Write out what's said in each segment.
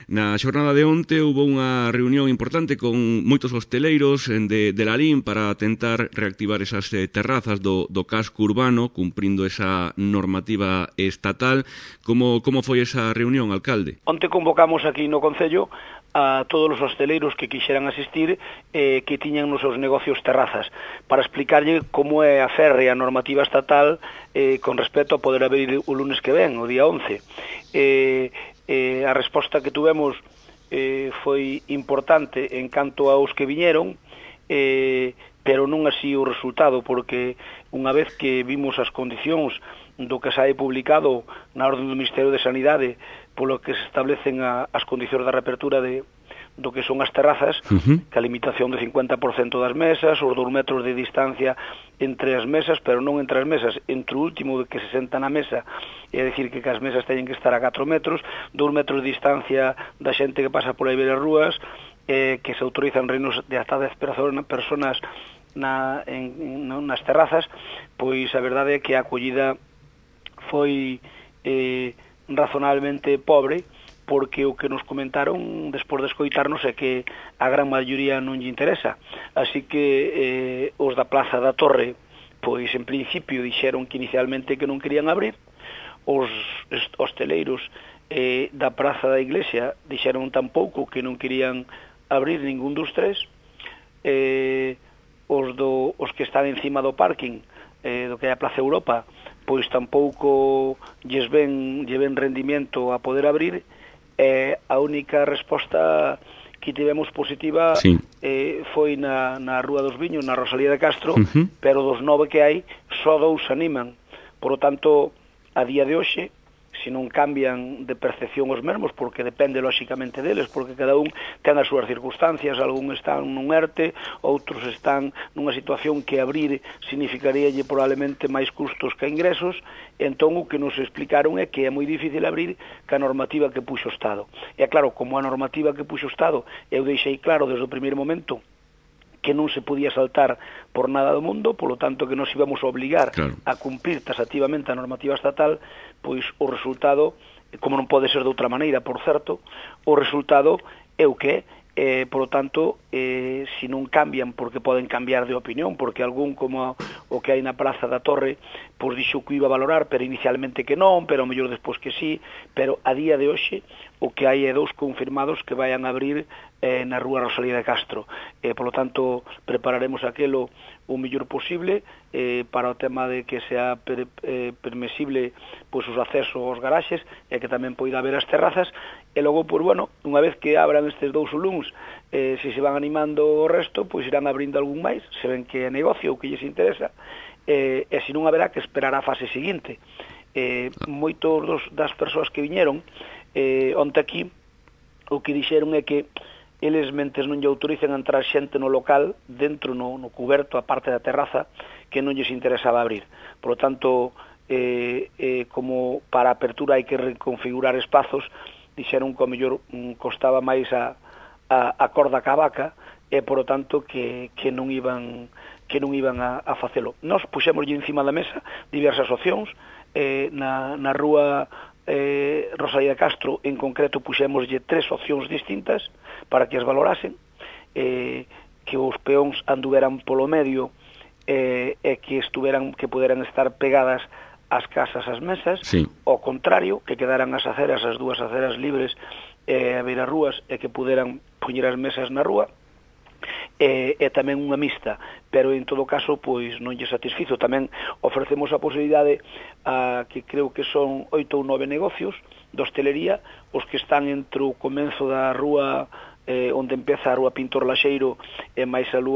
Na xornada de onte houve unha reunión importante con moitos hosteleiros de Lalín para tentar reactivar esas terrazas do casco urbano, cumprindo esa normativa estatal. Como foi esa reunión, alcalde? Onte convocamos aquí no Concello a todos os hosteleiros que quixeran asistir que tiñan nos seus negocios terrazas para explicarlle como é a férrea normativa estatal con respecto a poder abrir o lunes que ven, o día 11. A resposta que tuvemos foi importante en canto aos que viñeron, pero non así o resultado, porque unha vez que vimos as condicións do que sae publicado na orde do Ministerio de Sanidade polo que se establecen as condicións da reapertura do que son as terrazas, que a limitación de 50% das mesas, os 2 metros de distancia entre as mesas, pero non entre as mesas, entre o último que se senta na mesa, é dicir que as mesas teñen que estar a 4 metros, 2 metros de distancia da xente que pasa por aí ver as rúas, que se autorizan reinos de hasta 10 personas nas terrazas. Pois a verdade é que a acollida foi razonablemente pobre, porque o que nos comentaron despois de escoitarnos é que a gran maioría non lle interesa. Así que os da Plaza da Torre, pois en principio dixeron que inicialmente que non querían abrir, os hosteleiros da Praza da Iglesia dixeron tampouco que non querían abrir ningún dos tres, os que están encima do parking do que é a Plaza Europa, pois tampouco lles ven rendimento a poder abrir. A única resposta que tivemos positiva foi na Rúa dos Viños, na Rosalía de Castro, pero dos 9 que hai, só 2 animan. Por lo tanto, a día de hoxe, se non cambian de percepción os mesmos, porque depende lóxicamente deles, porque cada un ten as súas circunstancias, algún están nun ERTE, outros están nunha situación que abrir significaríalle probablemente máis custos que ingresos. Entón o que nos explicaron é que é moi difícil abrir ca normativa que puxo o Estado. E claro, como a normativa que puxo o Estado, eu deixei claro desde o primeiro momento que non se podía saltar por nada do mundo, polo tanto que nos íbamos a obligar a cumprir taxativamente a normativa estatal, pois o resultado, como non pode ser de outra maneira, por certo, o resultado é o que é. Por lo tanto, se non cambian, porque poden cambiar de opinión, porque algún como o que hai na Praza da Torre, pois dixo que iba a valorar, pero inicialmente que non, pero mellor despois que sí, pero a día de hoxe o que hai é 2 confirmados que vayan a abrir na Rúa Rosalía de Castro. Por lo tanto, prepararemos aquelo o mellor posible para o tema de que sea permisible pois os accesos aos garaxes e que tamén poida haber as terrazas. E logo, pois bueno, unha vez que abran estes 2 luns, se se van animando o resto, pois irán abrindo algún máis, se ven que é negocio ou que lles interesa, e se non haberá que esperar a fase seguinte. Moitos das persoas que viñeron onte aquí, o que dixeron é que eles, mentes non lle autoricen a entrar xente no local, dentro no cuberto, a parte da terraza, que non lles interesaba abrir. Por lo tanto, como para a apertura hai que reconfigurar espazos, dixeron que ao mellor costaba máis a corda ca vaca, e por lo tanto que non iban a facelo. Nos puxémoslle encima da mesa diversas opcións. Na Rúa Rosalía de Castro, en concreto, puxémoslle 3 opcións distintas para que as valorasen, que os peóns anduveran polo medio e que puderan estar pegadas as casas, as mesas, ao contrario, que quedaran as aceras, as 2 aceras libres a beira rúas, e que puderan poñer as mesas na rúa, e tamén unha mixta, pero en todo caso pois non lle satisfizo. Tamén ofrecemos a posibilidade que creo que son 8 ou 9 negocios de hostelería, os que están entre o comenzo da rúa onde empeza a Rúa Pintor Laxeiro e máis a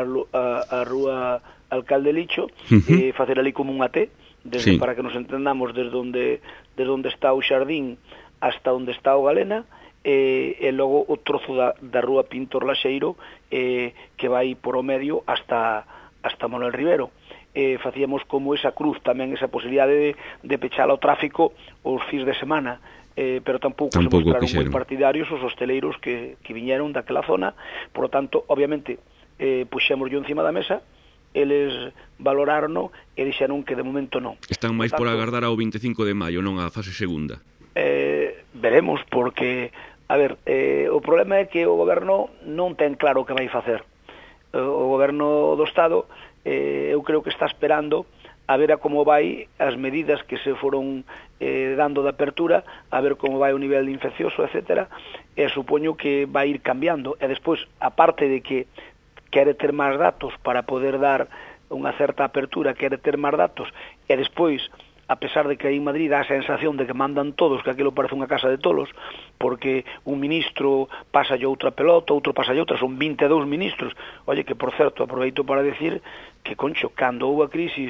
Rúa Alcalde Licho, facer ali como unha T, para que nos entendamos, desde onde está o Xardín hasta onde está o Galena, e logo o trozo da Rúa Pintor Laxeiro que vai por o medio hasta Manuel Rivero. Facíamos como esa cruz, tamén esa posibilidade de pechar ao tráfico os fins de semana, pero tampouco se mostraron moi partidarios os hosteleiros que viñeron daquela zona. Por lo tanto, obviamente, puxemos yo encima da mesa, eles valoraron e dixeron que de momento non. Están máis por agardar ao 25 de maio, non a fase segunda? Veremos, porque A ver, o problema é que o goberno non ten claro o que vai facer. O goberno do Estado, eu creo que está esperando a ver a como vai as medidas que se foron dando de apertura, a ver como vai o nivel infeccioso, etc. E supoño que vai ir cambiando. E despois, aparte de que quere ter máis datos para poder dar unha certa apertura, quere ter máis datos, e despois, a pesar de que aí en Madrid dá a sensación de que mandan todos, que aquilo parece unha casa de tolos, porque un ministro pasa outra pelota, outro pasa outra, son 22 ministros. Oye, que por certo, aproveito para decir que, concho, cando houve a crisis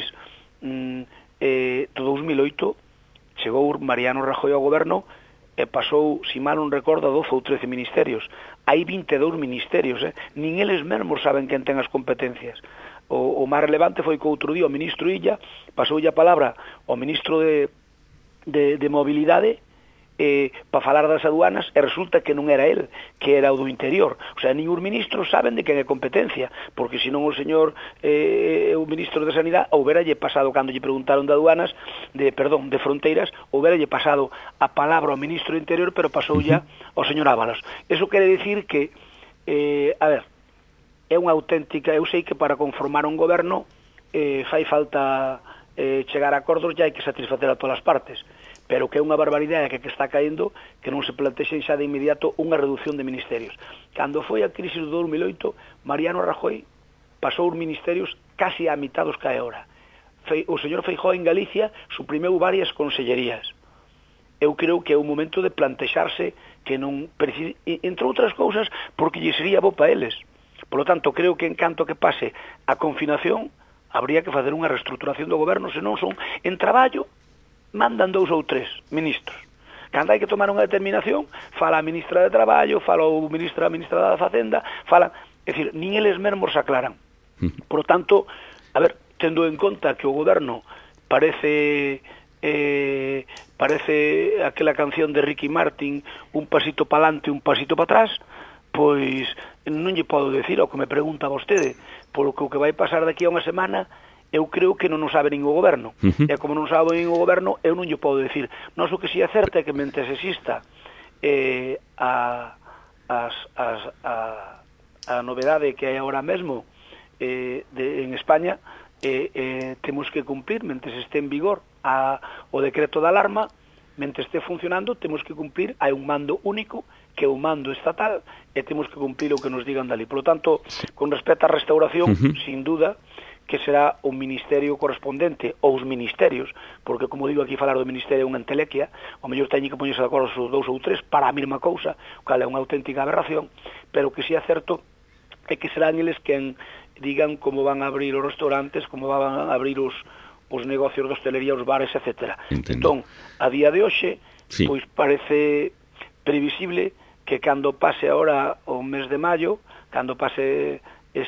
do 2008, chegou Mariano Rajoy ao goberno e pasou, si mal non recordo, 12 ou 13 ministerios. Hai 22 ministerios, nin eles mesmos saben quen ten as competencias. O máis relevante foi que outro día o ministro Illa pasoulle a palabra ao ministro de Mobilidade para falar das aduanas, e resulta que non era el, que era o do Interior. O sea, nin os ministros saben de quen é competencia, porque senón o señor o ministro de Sanidade houberalle pasado, cando lle preguntaron de aduanas, de fronteiras, houberalle pasado a palabra ao ministro do Interior, pero pasou ya ao señor Ábalos. Eso quere dicir que, a ver, é unha auténtica, eu sei que para conformar un goberno fai falta chegar a acordos, e hai que satisfacer a todas as partes, pero que é unha barbaridade que está caendo que non se plantexen xa de inmediato unha reducción de ministerios. Cando foi a crisis do 2008, Mariano Rajoy pasou os ministerios casi a mitad dos que hai ahora. O señor Feijóo en Galicia suprimeu varias consellerías. Eu creo que é o momento de plantexarse que non precise, entre outras cousas, porque lle sería bo para eles. Por lo tanto, creo que en canto que pase a confinación, habría que facer unha reestruturación do goberno, senón son en traballo, mandan 2 ou 3 ministros. Cando hai que tomar unha determinación, fala a ministra de Traballo, fala a ministra da Facenda, fala, é dicir, nin eles mesmos se aclaran. Por lo tanto, a ver, tendo en conta que o goberno parece aquela canción de Ricky Martin, un pasito para adelante, un pasito para atrás, pois non lle podo decir o que me pregunta vostede, polo que o que vai pasar daqui a unha semana eu creo que non o sabe nin o goberno. E como non sabe nin o goberno, eu non lle podo decir. Nós o que si é certo é que mentes exista a novedade que hai agora mesmo en España, temos que cumplir, mentes este en vigor o decreto de alarma, mentes este funcionando, temos que cumplir, hai un mando único, que é o mando estatal, e temos que cumplir o que nos digan dali. Por lo tanto, con respecto á restauración, sin duda, que será o ministerio correspondente, ou os ministerios, porque, como digo aquí, falar do ministerio é unha entelequia, o mellor teñen que poñerse de acordo os 2 ou 3 para a mesma cousa, o cal é unha auténtica aberración, pero que si é certo é que serán eles quen digan como van a abrir os restaurantes, como van a abrir os negocios de hostelería, os bares, etc. Entón, a día de hoxe, pois parece previsible que cando pase ahora o mes de maio, cando pase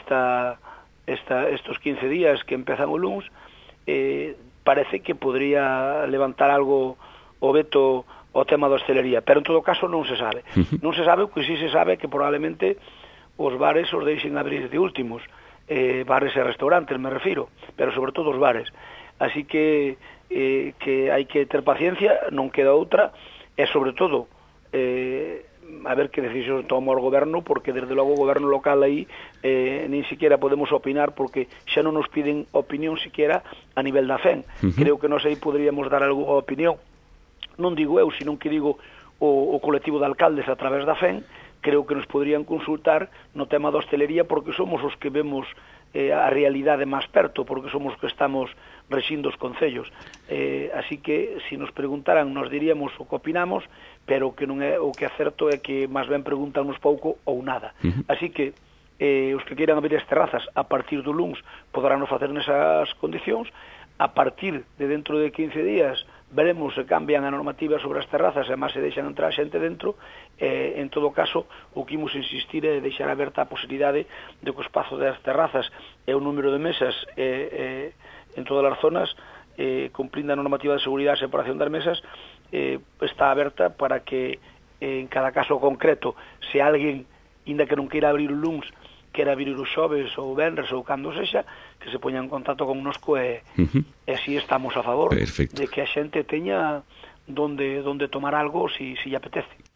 estos 15 días que empezan o luns, parece que podría levantar algo o veto o tema da hostelería, pero en todo caso non se sabe. Non se sabe, o que sí se sabe que probablemente os bares os deixen abrir de últimos, bares e restaurantes me refiro, pero sobre todo os bares. Así que hai que ter paciencia, non queda outra, e sobre todo a ver que decisión toma o goberno, porque desde logo o goberno local aí nin siquiera podemos opinar, porque xa non nos piden opinión siquiera a nivel da FEN. Creo que nós aí poderíamos dar algo a opinión, non digo eu, sino que digo o colectivo de alcaldes a través da FEN. Creo que nos poderían consultar no tema da hostelería, porque somos os que vemos a realidade máis perto, porque somos os que estamos rexindo os concellos. Así que, se nos preguntaran, nos diríamos o que opinamos, pero que non é o que é certo é que máis ben preguntannos pouco ou nada. Así que os que queiran abrir as terrazas a partir do luns poderán facer nesas condicións. A partir de dentro de 15 días veremos se cambian a normativa sobre as terrazas e máis se deixan entrar xente dentro. En todo caso, o que imos insistir é deixar aberta a posibilidade de que o espazo das terrazas e o número de mesas en todas as zonas, cumprindo a normativa de seguridade e separación das mesas, está aberta para que en cada caso concreto, se alguén, inda que non queira abrir o luns, quera abrir os xoves ou venres ou cando sexa, que se poña en contacto connosco e así estamos a favor de que a xente teña donde tomar algo si lle apetece.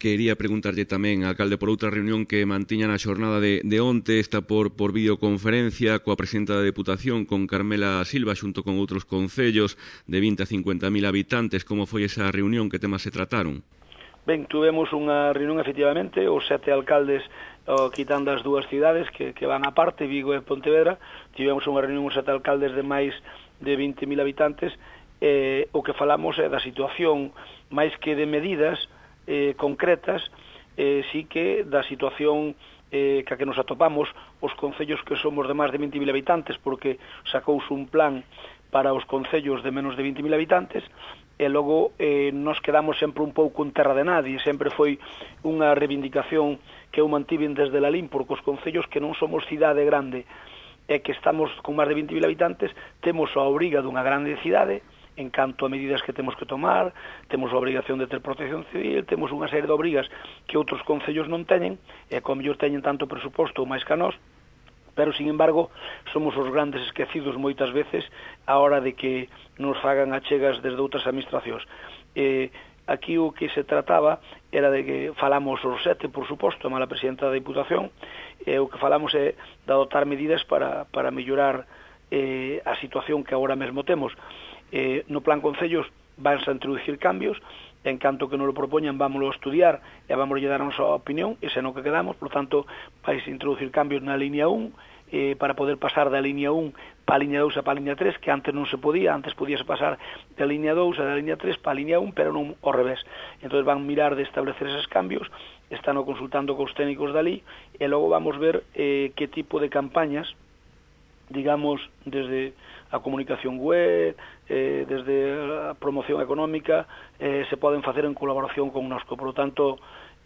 Quería preguntarlle tamén, alcalde, por outra reunión que mantiña na xornada de onte, esta por videoconferencia coa presidenta da Deputación, con Carmela Silva, xunto con outros concellos de 20 a 50.000 habitantes. Como foi esa reunión? Que temas se trataron? Ben, tuvemos unha reunión, efectivamente, os 7 alcaldes, quitando as dúas cidades que van aparte, Vigo e Pontevedra. Tivemos unha reunión os 7 alcaldes de máis de 20.000 habitantes. O que falamos é da situación, máis que de medidas concretas, sí que da situación que a que nos atopamos os concellos que somos de máis de 20.000 habitantes, porque sacouse un plan para os concellos de menos de 20.000 habitantes, e logo nos quedamos sempre un pouco en terra de nadie. Sempre foi unha reivindicación que eu mantiven desde la LIM, porque os concellos que non somos cidade grande e que estamos con máis de 20.000 habitantes temos a obriga dunha grande cidade en canto a medidas que temos que tomar, temos a obrigación de ter protección civil, temos unha serie de obrigas que outros concellos non teñen, e como mellor teñen tanto presuposto ou máis que a nós, pero, sin embargo, somos os grandes esquecidos moitas veces a hora de que nos fagan achegas desde outras administracións. Aquí o que se trataba era de que falamos os 7, por suposto, a mala presidenta da Diputación, o que falamos é de adoptar medidas para mellorar a situación que agora mesmo temos. No plan concellos vanse a introducir cambios, en canto que nos lo propoñan vámoslo a estudiar e vamos a dar a nosa opinión, e se non que quedamos, por tanto, vais a introducir cambios na línea 1, para poder pasar da línea 1 para a línea 2 e para a línea 3, que antes non se podía, antes podíase pasar da línea 2 e da línea 3 para a línea 1, pero non ao revés. Entón van mirar de establecer esos cambios, están consultando cos técnicos dali, e logo vamos ver que tipo de campañas, digamos, desde a comunicación web, desde a promoción económica, se poden facer en colaboración con nosco. Por lo tanto,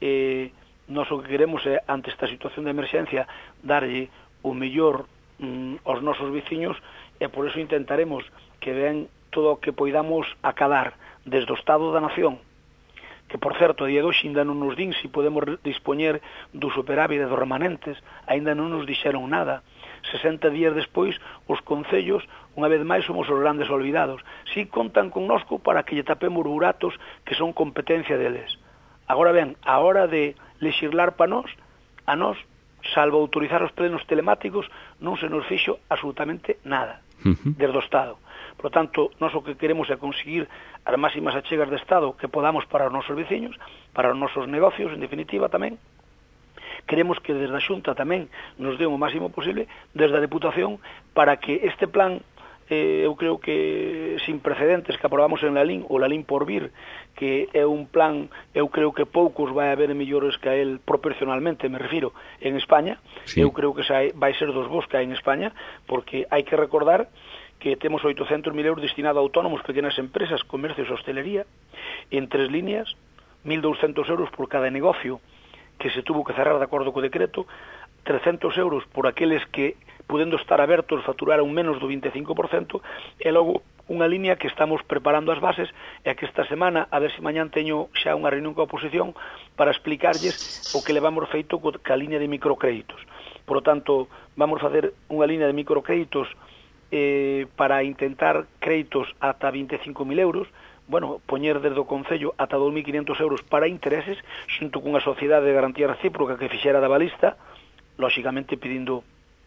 nós o que queremos é, ante esta situación de emerxencia, darlle o mellor aos nosos veciños, e por eso intentaremos que vean todo o que poidamos acadar desde o Estado da Nación, que, por certo, a día de hoxe ainda non nos din se podemos dispoñer do superávit e dos remanentes, ainda non nos dixeron nada. 60 días despois, os concellos, unha vez máis, somos os grandes olvidados. Si contan connosco para que lle tapemos buratos que son competencia deles. Agora ben, a hora de lexislar para nós, a nós, salvo autorizar os plenos telemáticos, non se nos fixo absolutamente nada desde o Estado. Por lo tanto, nós o que queremos é conseguir as máximas achegas de Estado que podamos para os nosos veciños, para os nosos negocios, en definitiva, tamén. Queremos que desde a Xunta tamén nos den o máximo posible, desde a Deputación, para que este plan, eu creo que sin precedentes, que aprobamos en la LIN, ou la LIN por vir, que é un plan, eu creo que poucos vai haber mellores que a él proporcionalmente, me refiro, en España. Sí. Eu creo que vai ser dos bons que hai en España, porque hai que recordar que temos 800.000 euros destinados a autónomos, pequenas empresas, comercios e hostelería, en 3 líneas, 1.200 euros por cada negocio que se tuvo que cerrar de acordo co decreto, 300 euros por aqueles que, podendo estar abertos, facturaron menos do 25%, e logo unha línea que estamos preparando as bases, e que esta semana, a ver se mañán teño xa unha reunión coa oposición para explicarlles o que levamos feito ca línea de microcréditos. Por lo tanto, vamos a facer unha línea de microcréditos para intentar créditos ata 25.000 euros, bueno, poñer desde o Concello ata 2.500 euros para intereses, xunto cunha sociedade de garantía recíproca que fixera da balista, lóxicamente pedindo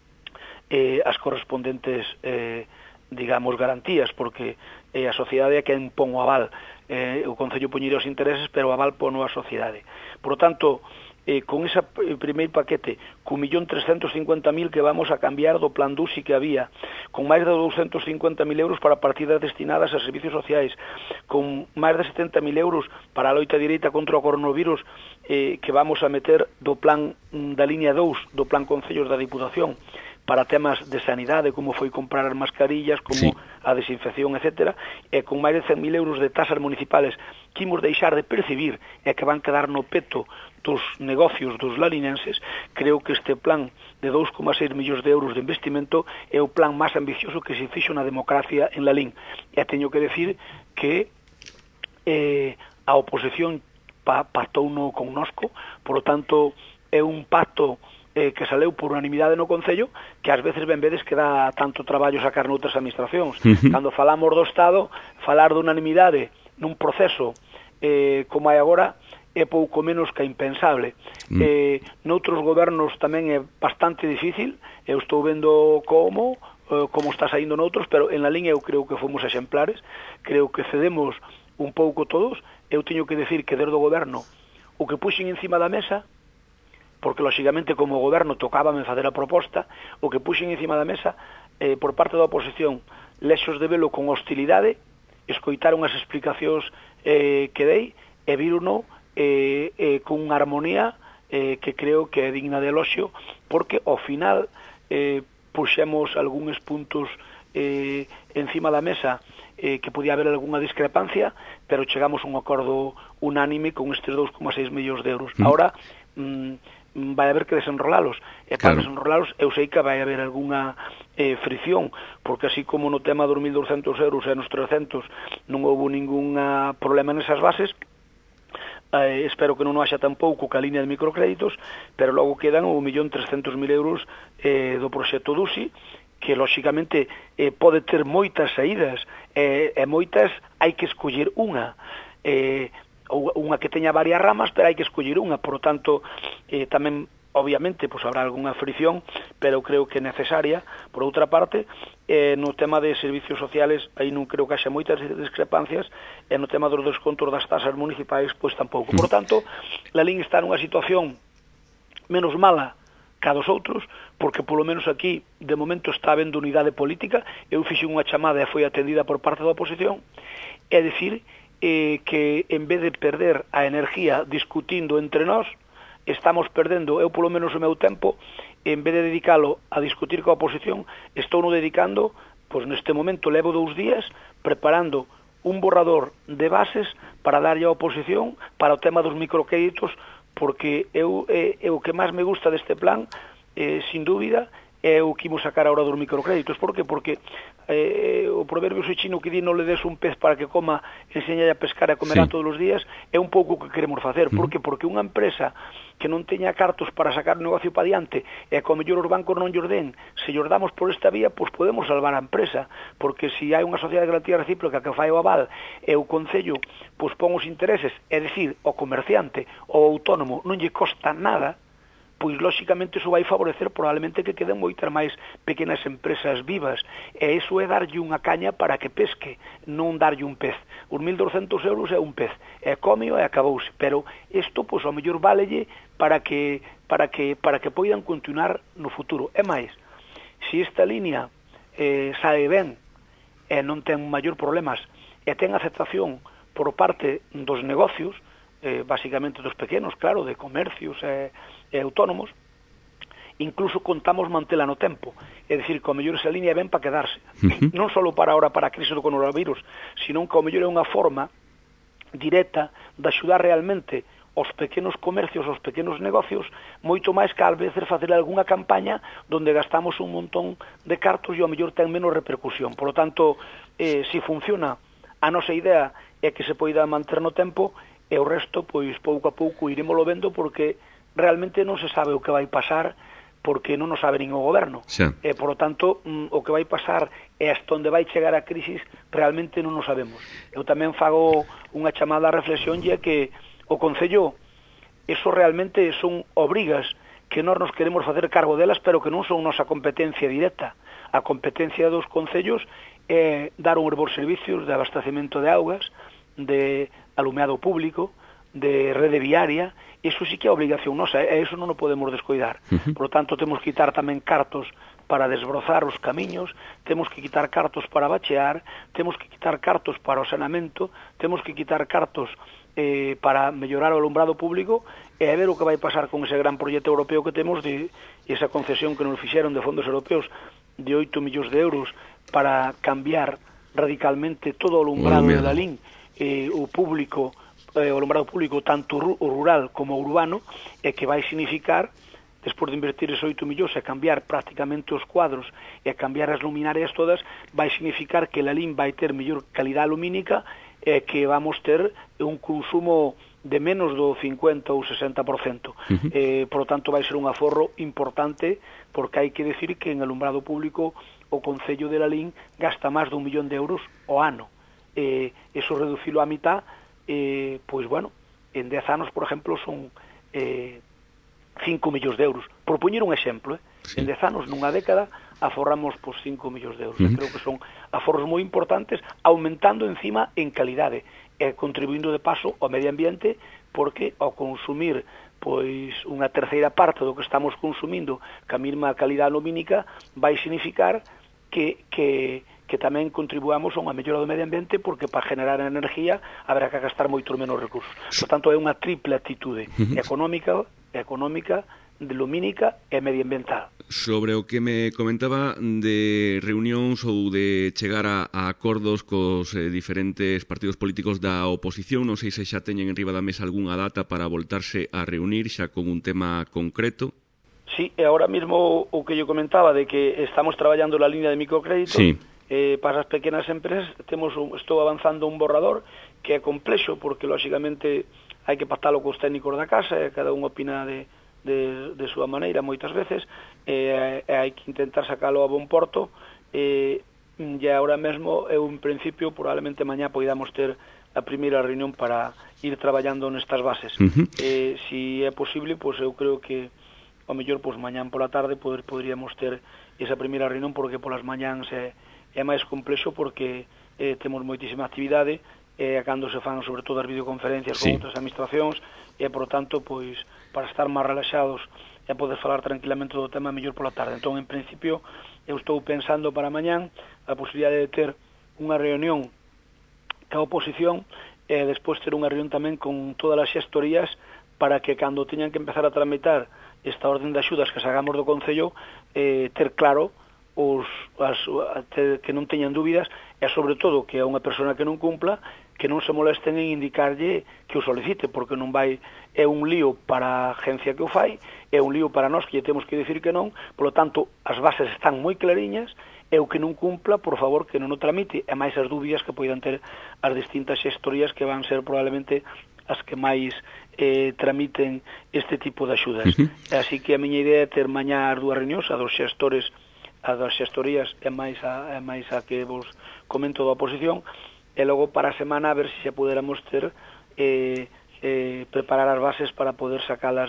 as correspondentes, digamos, garantías, porque a sociedade é quen pon o aval. O Concello poñería os intereses, pero o aval pono a sociedade. Por lo tanto, con ese primeiro paquete, con 1.350.000 que vamos a cambiar do plan DUSI que había, con máis de 250.000 euros para partidas destinadas a servicios sociais, con máis de 70.000 euros para a loita directa contra o coronavirus, que vamos a meter do plan da línea 2 do plan Concellos da Diputación, para temas de sanidade, como foi comprar as mascarillas, como a desinfección, etc., e con máis de 100.000 euros de tasas municipales que imos deixar de percibir e que van quedar no peto dos negocios dos lalinenses. Creo que este plan de 2,6 millóns de euros de investimento é o plan máis ambicioso que se fixo na democracia en Lalín. E teño que decir que a oposición pactou no connosco, por lo tanto é un pacto que saleu por unanimidade no Concello, que ás veces ben vedes que dá tanto traballo sacar noutras administracións. Cando falamos do Estado, falar de unanimidade nun proceso como hai agora é pouco menos que impensable. Noutros gobernos tamén é bastante difícil, eu estou vendo como está saindo noutros, pero en la línea eu creo que fomos exemplares, creo que cedemos un pouco todos. Eu teño que decir que desde o goberno o que puxen encima da mesa, porque lógicamente como goberno tocábame facer a proposta, o que puxen encima da mesa por parte da oposición, lexos de velo con hostilidade, escoitaron as explicacións que dei e virono con unha armonía que creo que é digna de eloxio, porque ao final puxemos algúns puntos encima da mesa que podía haber algunha discrepancia, pero chegamos a un acordo unánime con estes 2,6 millóns de euros. Ahora vai haber que desenrolalos, e para desenrolalos eu sei que vai haber algunha fricción, porque así como no tema dos 1.200 euros e nos 300 non houve ningún problema nesas bases, espero que non haxa tampouco que a línea de microcréditos, pero logo quedan o 1.300.000 euros do proxecto DUSI, que lógicamente pode ter moitas saídas, e moitas hai que escoller unha que teña varias ramas, pero hai que escoller unha, por tanto tamén obviamente pois habrá algunha fricción, pero creo que é necesaria. Por outra parte, no tema de servicios sociales aí non creo que haxa moitas discrepancias, e no tema dos descontos das tasas municipais pois tampouco. Por tanto, la LIN está nunha situación menos mala que a dos outros, porque polo menos aquí de momento está habendo unidade política. Eu fixen unha chamada e foi atendida por parte da oposición, é dicir que en vez de perder a energía discutindo entre nós, estamos perdendo, eu polo menos o meu tempo, en vez de dedicalo a discutir coa oposición, estou no dedicando, pois neste momento levo 2 días preparando un borrador de bases para darlle á oposición para o tema dos microcréditos, porque o que máis me gusta deste plan, sin dúbida, é o que imos sacar agora dos microcréditos. Por que? Porque o proverbio chino que di non le des un pez para que coma, enseñalle a pescar e a comerá todos os días, é un pouco o que queremos facer. Por que? Porque unha empresa que non teña cartos para sacar o negocio para diante e que ao mellor os bancos non llos den, se llos damos por esta vía, pois podemos salvar a empresa, porque se hai unha sociedade de garantía recíproca que fai o aval e o Concello pois pon os intereses, é dicir, o comerciante ou autónomo non lle costa nada, pois lóxicamente iso vai favorecer probablemente que queden moitas máis pequenas empresas vivas, e iso é darlle unha caña para que pesque, non darlle un pez. Os 1.200 euros é un pez, é comio e acabouse, pero isto pois ao mellor válelle para que poidan continuar no futuro. É máis, se esta línea sae ben e non ten maior problemas e ten aceptación por parte dos negocios, basicamente dos pequenos, claro, de comercios e autónomos, incluso contamos mantela no tempo, é dicir, que ao mellor esa línea ven para quedarse, non só para ahora para a crise do coronavirus, sino que ao mellor é unha forma directa de axudar realmente os pequenos comercios, os pequenos negocios, moito máis que ás veces facer algunha campaña donde gastamos un montón de cartos e ao mellor ten menos repercusión. Por lo tanto, se funciona, a nosa idea é que se poida manter no tempo, e o resto, pois, pouco a pouco iremoslo vendo, porque realmente non se sabe o que vai pasar, porque non o sabe nin o goberno. E, por lo tanto, o que vai pasar e hasta onde vai chegar a crisis realmente non o sabemos. Eu tamén fago unha chamada a reflexión, e que o Concello, eso realmente son obrigas que nós nos queremos facer cargo delas, pero que non son nosa competencia directa. A competencia dos concellos é dar un bons servicios de abastecemento de augas, de alumeado público, de rede viaria. Iso sí que é obligación nosa, e iso non o podemos descoidar. Por lo tanto, temos que quitar tamén cartos para desbrozar os camiños, temos que quitar cartos para bachear, temos que quitar cartos para o saneamento, temos que quitar cartos para mellorar o alumbrado público, e a ver o que vai pasar con ese gran proxecto europeo que temos de esa concesión que nos fixeron de fondos europeos de 8 millóns de euros para cambiar radicalmente todo o alumbrado de la LIN, o público, o alumbrado público tanto o rural como o urbano, e que vai significar, despois de invertir esos 8 millóns e cambiar prácticamente os cuadros e cambiar as luminarias todas, vai significar que la LIN vai ter mellor calidad lumínica e que vamos ter un consumo de menos do 50 ou 60%. Por lo tanto, vai ser un aforro importante, porque hai que decir que en alumbrado público o Concello de la LIN gasta máis de 1 millón de euros ao ano. Eso reducilo a mitad, pois bueno, en 10 anos, por exemplo, son 5 millóns de euros. Por poñer un exemplo, en 10 anos, nunha década, aforramos 5 millóns de euros. Creo que son aforros moi importantes, aumentando encima en calidade, e contribuindo de paso ao medio ambiente, porque ao consumir pois unha terceira parte do que estamos consumindo ca mesma calidade lumínica vai significar que tamén contribuamos a unha mellora do medio ambiente, porque para generar energía haberá que gastar moito menos recursos. Por tanto, é unha triple actitude económica, lumínica e medioambiental. Sobre o que me comentaba de reunións ou de chegar a acordos cos diferentes partidos políticos da oposición, non sei se xa teñen en riba da mesa algunha data para voltarse a reunir xa con un tema concreto. Sí, e agora mesmo o que yo comentaba de que estamos traballando na línea de microcrédito, sí. Para as pequenas empresas estou avanzando un borrador que é complexo, porque lóxicamente hai que pactalo cos técnicos da casa, e cada un opina de súa maneira moitas veces, e hai que intentar sacalo a bon porto, e agora mesmo eu en principio probablemente mañá poidamos ter a primeira reunión para ir traballando nestas bases. Si é posible, pois eu creo que ao mellor pois mañán pola tarde poderíamos ter esa primeira reunión, porque polas mañáns é máis complexo, porque temos moitísima actividade, cando se fan sobre todo as videoconferencias con outras administracións, e por tanto, pois, para estar máis relaxados e poder falar tranquilamente do tema mellor pola tarde. Entón, en principio, eu estou pensando para mañán a posibilidade de ter unha reunión ca oposición e despois ter unha reunión tamén con todas as xestorías, para que cando teñan que empezar a tramitar esta orden de axudas que sacamos do Concello, ter claro que non teñan dúbidas, e sobre todo que a unha persona que non cumpla, que non se molesten en indicarlle que o solicite, porque non vai, é un lío para a agencia que o fai, é un lío para nós que lle temos que dicir que non. Polo tanto, as bases están moi clariñas, e o que non cumpla, por favor, que non o tramite, e máis as dúbidas que poidan ter as distintas xestorías, que van ser probablemente as que máis tramiten este tipo de axudas. Así que a miña idea é ter mañá as dúas reunións, a dos xestores, a das xestorías, e máis a que vos comento da oposición, e logo para a semana a ver se poderamos ter preparar as bases para poder sacalas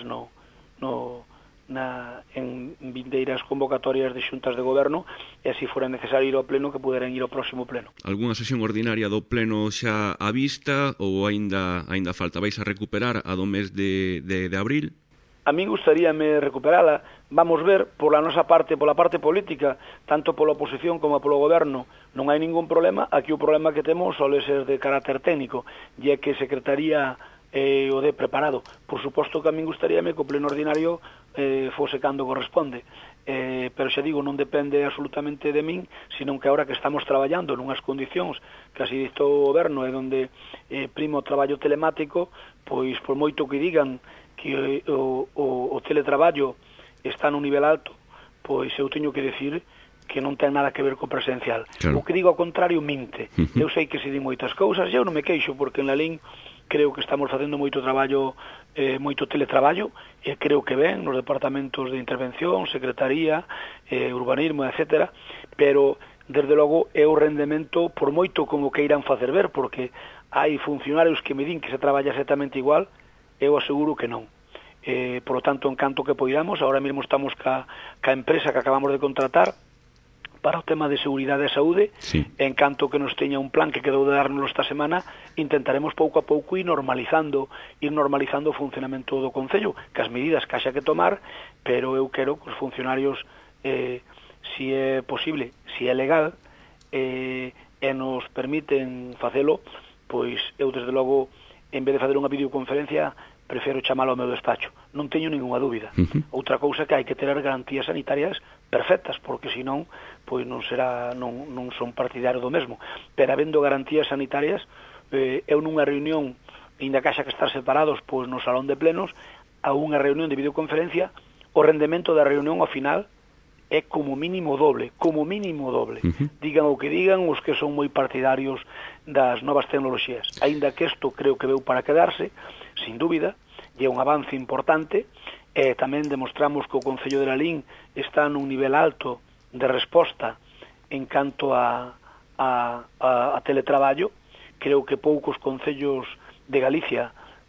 en vindeiras convocatorias de xuntas de goberno, e así fora necesario ir ao pleno, que poderán ir ao próximo pleno. Algúna sesión ordinaria do pleno xa á vista, ou aínda falta? Vais a recuperar a do mes de abril? A min gustaríame recuperala. Vamos ver, pola nosa parte, pola parte política, tanto pola oposición como polo goberno, non hai ningún problema. Aquí o problema que temos sole ser de carácter técnico, e é que Secretaría o de preparado. Por suposto que a min gustaríame que o pleno ordinario fose cando corresponde, pero xa digo, non depende absolutamente de min, sino que agora que estamos traballando nunhas condicións que así dictou o goberno, e onde prima o traballo telemático, pois por moito que digan que o teletraballo está nun nivel alto, pois eu teño que decir que non ten nada que ver co presencial. Claro. O que digo ao contrario minte. Eu sei que se di moitas cousas, e eu non me queixo, porque en Lalín creo que estamos facendo moito traballo, moito teletraballo, e creo que ben nos departamentos de intervención, secretaría, urbanismo, etcétera, pero desde logo é o rendemento, por moito como que irán facer ver, porque hai funcionarios que me din que se traballa exactamente igual, eu aseguro que non. Por lo tanto, en canto que poidamos, ahora mesmo estamos ca empresa que acabamos de contratar para o tema de seguridade e saúde, en canto que nos teña un plan que quedou de darnos esta semana, intentaremos pouco a pouco ir normalizando o funcionamento do Concello, que as medidas que haxa que tomar, pero eu quero que os funcionarios, si é posible, si é legal, e nos permiten facelo, pois eu desde logo, en vez de fazer unha videoconferencia, prefiro chamalo ao meu despacho. Non teño ninguna dúbida. Outra cousa que hai que ter garantías sanitarias perfectas, porque senón pois non son partidario do mesmo. Pero habendo garantías sanitarias, eu nunha reunión, ainda que haxa que estar separados pois no salón de plenos, a unha reunión de videoconferencia, o rendemento da reunión ao final é como mínimo doble. Digan o que digan os que son moi partidarios das novas tecnoloxías. Aínda que isto creo que veu para quedarse, sin dúbida, e é un avance importante, e tamén demostramos que o Concello de Lalín está nun nivel alto de resposta en canto a teletraballo. Creo que poucos concellos de Galicia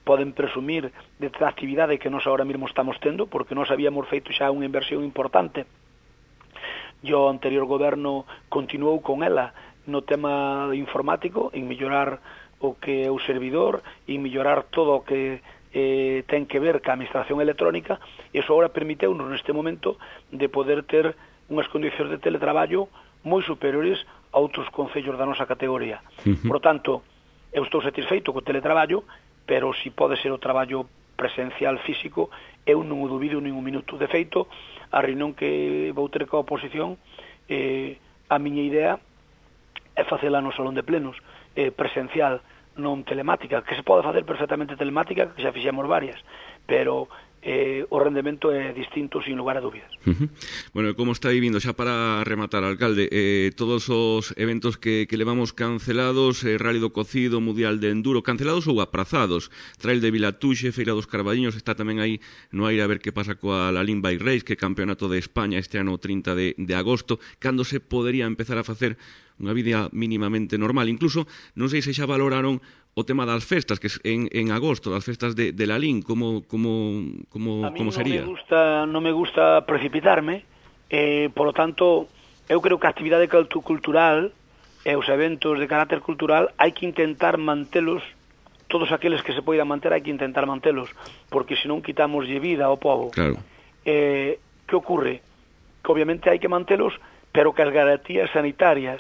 poden presumir desta actividade que nós agora mesmo estamos tendo, porque nós habíamos feito xa unha inversión importante e o anterior goberno continuou con ela no tema informático, en mellorar o que é o servidor, en mellorar todo o que ten que ver ca administración electrónica, e iso agora permiteunos neste momento de poder ter unhas condicións de teletraballo moi superiores a outros concellos da nosa categoría. Por tanto, eu estou satisfeito co teletraballo, pero si pode ser o traballo presencial físico, eu non o dubido nin un minuto. De feito, a reunión que vou ter coa oposición, a miña idea é facela no salón de plenos, presencial, non telemática, que se pode facer perfectamente telemática, que xa fixemos varias, pero o rendemento é distinto sin lugar a dúbidas. Bueno, como está vivindo, xa para rematar, alcalde, todos os eventos que levamos cancelados, Rally do Cocido, Mundial de Enduro, cancelados ou aprazados, Trail de Vilatuxe, Feira dos Carballiños, está tamén aí no aire a ver que pasa coa Lalín Bike Race, que é campeonato de España este ano 30 de agosto, cando se podería empezar a facer unha vida mínimamente normal. Incluso, non sei se xa valoraron o tema das festas, que en agosto, das festas de Lalín, como sería? A mí non me gusta precipitarme, por lo tanto, eu creo que a actividade cultural e os eventos de carácter cultural hai que intentar mantelos, todos aqueles que se poidan manter hai que intentar mantelos, porque senón quitamos vida ao povo. Claro. Que ocurre? Que obviamente hai que mantelos, pero que as garantías sanitarias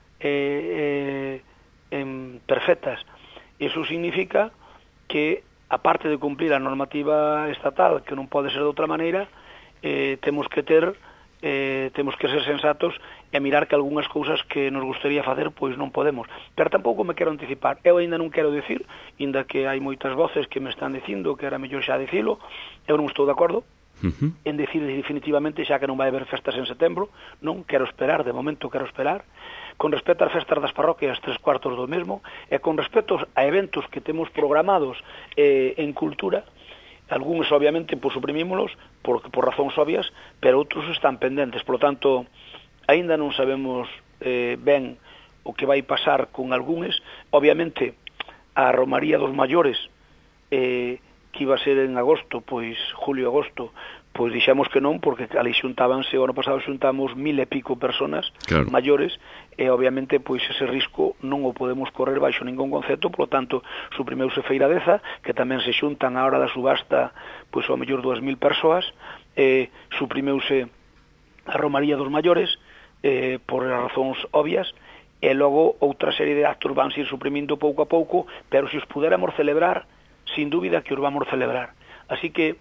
perfectas. Iso significa que, aparte de cumplir a normativa estatal, que non pode ser de outra maneira, temos que ser sensatos e mirar que algunhas cousas que nos gustaría facer, pois non podemos. Pero tampouco me quero anticipar. Eu ainda non quero dicir, inda que hai moitas voces que me están dicindo que era mellor xa dicilo, eu non estou de acordo en decir definitivamente xa que non vai haber festas en setembro, non quero esperar, de momento quero esperar. Con respecto ás festas das parroquias, 3/4 do mesmo, e con respecto a eventos que temos programados en cultura, algúns obviamente pues, suprimímolos por razóns obvias, pero outros están pendentes. Por lo tanto, aínda non sabemos ben o que vai pasar con algúns. Obviamente, a Romaría dos Maiores, que iba a ser en agosto, pois julio-agosto, pois dixemos que non, porque ali xuntábanse, o ano pasado xuntamos 1000 e pico personas, claro, maiores, e obviamente pois ese risco non o podemos correr baixo ningún concepto. Por lo tanto, suprimeuse Feira Deza, que tamén se xuntan a hora da subasta pois ao mellor 2000 persoas, suprimeuse a Romaría dos Maiores por razóns obvias, e logo outra serie de actos van ir suprimindo pouco a pouco, pero se os puderamos celebrar, sin dúbida que os vamos celebrar. Así que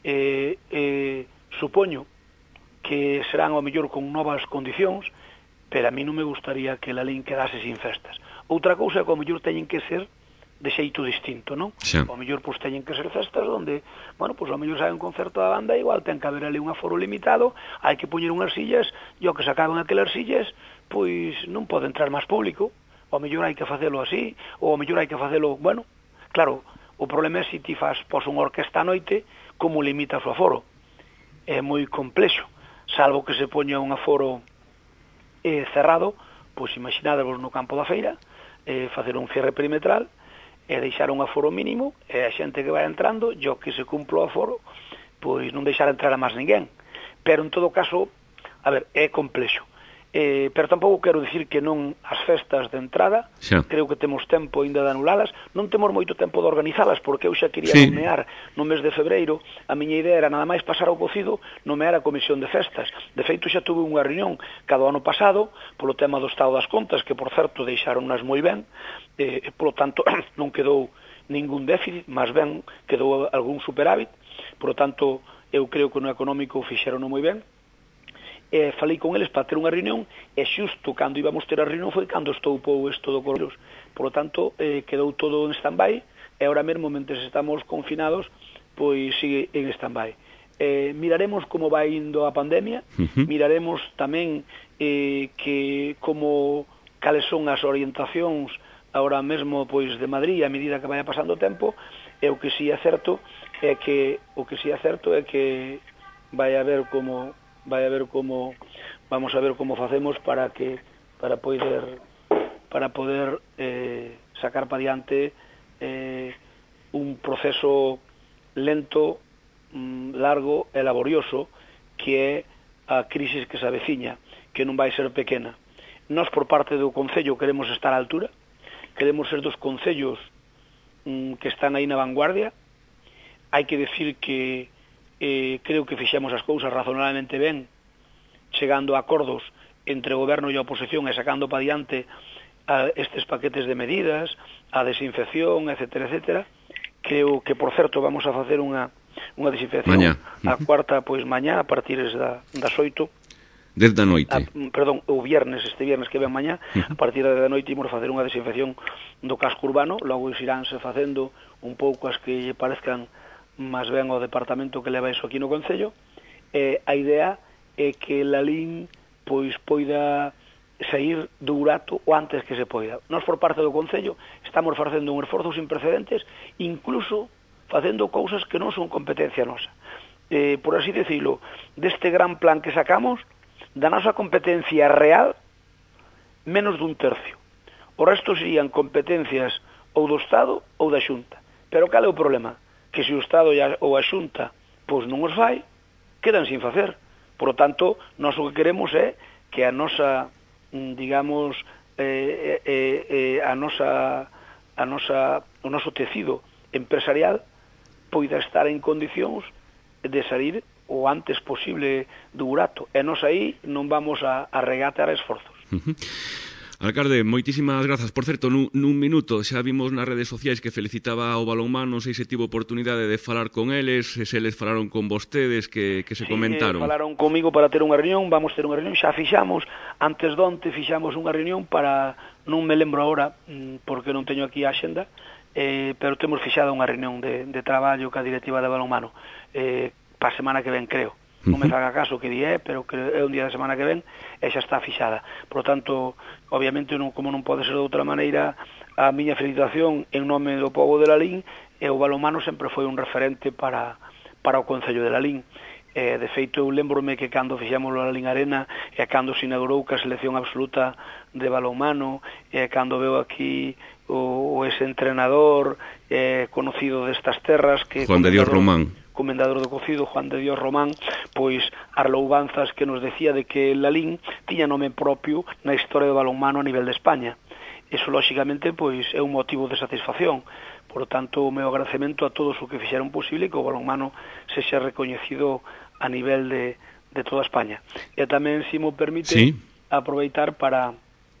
supoño que serán ao mellor con novas condicións, pero a mí non me gustaría que Lalín quedase sin festas. Outra cousa é que ao mellor teñen que ser de xeito distinto, non? Sí. Ao mellor pois teñen que ser festas onde, bueno, pois ao mellor sai un concerto da banda, igual ten que haber ali un aforo limitado, hai que poñer unhas sillas, e o que sacaban aquelas sillas, pois non pode entrar máis público. Ao mellor hai que facelo así, ou ao mellor hai que facelo, bueno, claro, o problema é se ti faz pos unha orquesta a noite, como limitas o aforo. É moi complexo, salvo que se poña un aforo cerrado, pois imaginadevos no campo da feira, facer un cierre perimetral, e deixar un aforo mínimo, e a xente que vai entrando, e o que se cumplo o aforo, pois non deixar entrar a máis ninguén. Pero en todo caso, a ver, é complexo. Pero tampouco quero dicir que non as festas de entrada, creo que temos tempo ainda de anulalas, non temos moito tempo de organizalas, porque eu xa quería nomear no mes de febreiro, a miña idea era nada máis pasar ao cocido, nomear a comisión de festas. De feito xa tuve unha reunión cada ano pasado, polo tema do estado das contas, que por certo deixaronnas moi ben, polo tanto non quedou ningún déficit, máis ben quedou algún superávit, polo tanto eu creo que no económico fixerono moi ben. Falei con eles para ter unha reunión, e xusto cando íbamos ter a reunión foi cando estoupou isto do coronavirus. Por lo tanto, quedou todo en stand-by, e ahora mesmo, mentre estamos confinados, pois sigue en stand-by. Miraremos como vai indo a pandemia, miraremos tamén cales son as orientacións ahora mesmo pois de Madrid a medida que vaya pasando o tempo, e o que si é certo é que vai a ver como vamos a ver como facemos para poder sacar para diante un proceso lento, largo e laborioso, que é a crisis que se aveciña, que non vai ser pequena. Nós, por parte do Concello, queremos estar á altura, queremos ser dos concellos que están aí na vanguardia. Hai que decir que creo que fixemos as cousas razonablemente ben, chegando a acordos entre o goberno e a oposición e sacando para diante estes paquetes de medidas, a desinfección, etcétera, etcétera. Creo que, por certo, vamos a facer unha desinfección mañá. A cuarta, pois mañá, a partir das 8. Desde a noite. Perdón, o viernes, este viernes que ven mañá, a partir da noite imos facer unha desinfección do casco urbano, logo iránse facendo un pouco as que lle parezcan máis ben ao departamento que leva iso aquí no Concello. A idea é que Lalín pois poida sair do burato o antes que se poida. Nós, por parte do Concello, estamos facendo un esforzo sin precedentes, incluso facendo cousas que non son competencia nosa. Por así decirlo, deste gran plan que sacamos, da nosa competencia real, menos dun tercio. O resto serían competencias ou do Estado ou da Xunta. Pero cal é o problema? Que se o Estado ou a Xunta pois non os fai, quedan sin facer. Por lo tanto, nós o que queremos é que a nosa, digamos, o noso tecido empresarial poida estar en condicións de salir o antes posible do burato. E nós aí non vamos a regatear esforzos. Alcalde, moitísimas grazas. Por certo, nun minuto xa vimos nas redes sociais que felicitaba ao balonmán, non sei se tivo oportunidade de falar con eles, se eles falaron con vostedes, que se comentaron. Sí, falaron comigo para ter unha reunión, vamos ter unha reunión, xa fixamos, antes de onte fixamos unha reunión para, non me lembro agora, porque non teño aquí a axenda, pero temos fixado unha reunión de traballo ca directiva de balonmano, para a semana que ven, creo. Non me faga caso que di pero que é un día da semana que ven e xa está fixada. Por lo tanto, obviamente, como non pode ser de outra maneira, a miña felicitación en nome do pobo de Lalín, e o balonmano sempre foi un referente para o Concello de Lalín. De feito, eu lembrome que cando fixemos o Lalín Arena e cando se inaugurou a selección absoluta de balonmano, e cando veo aquí o ese entrenador conocido destas terras, que Juan de Dios Román, comendador do cocido, Juan de Dios Román, pois as louvanzas que nos decía de que Lalín tiña nome propio na historia do balonmano a nivel de España. Eso, lóxicamente, pois é un motivo de satisfacción. Por lo tanto, o meu agradecemento a todos os que fixeron posible que o balonmano sexa recoñecido a nivel de toda España. E tamén, se mo permite, sí, aproveitar para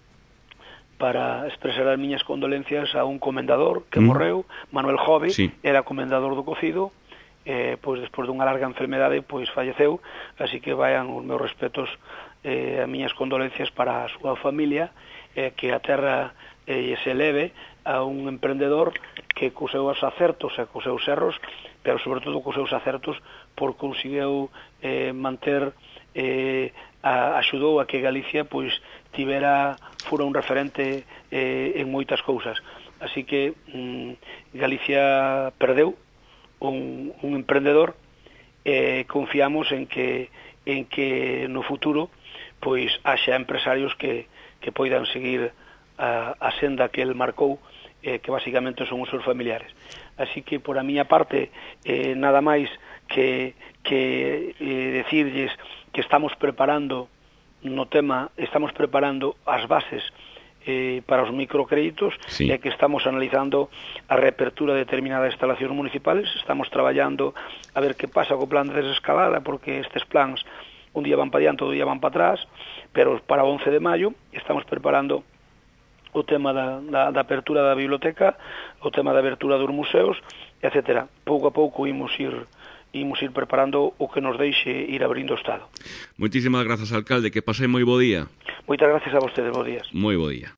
expresar as miñas condolencias a un comendador que morreu, Manuel Jove, sí, era comendador do cocido, pois despois dunha larga enfermedade pois falleceu, así que vayan os meus respetos, as miñas condolencias para a súa familia, que a terra se eleve a un emprendedor que cos seus acertos e cos seus erros, pero sobre todo cos seus acertos, por conseguiu manter, axudou a que Galicia pois fora un referente en moitas cousas. Así que Galicia perdeu un emprendedor, confiamos en que no futuro pois haxa empresarios que poidan seguir a senda que el marcou, que basicamente son os seus familiares. Así que, por a miña parte, nada máis que decirlles que estamos preparando as bases para os microcréditos, sí, e que estamos analizando a reapertura de determinadas instalacións municipales. Estamos traballando a ver que pasa co plan de desescalada, porque estes plans un día van para diante, outro día van para atrás, pero para o 11 de maio estamos preparando o tema da apertura da biblioteca, o tema da abertura dos museos, etcétera. Pouco a pouco imos ir preparando o que nos deixe ir abrindo o Estado. Moitísimas grazas, alcalde, que pasei moi bo día. Moitas gracias a vostedes, bo días. Moi bo día.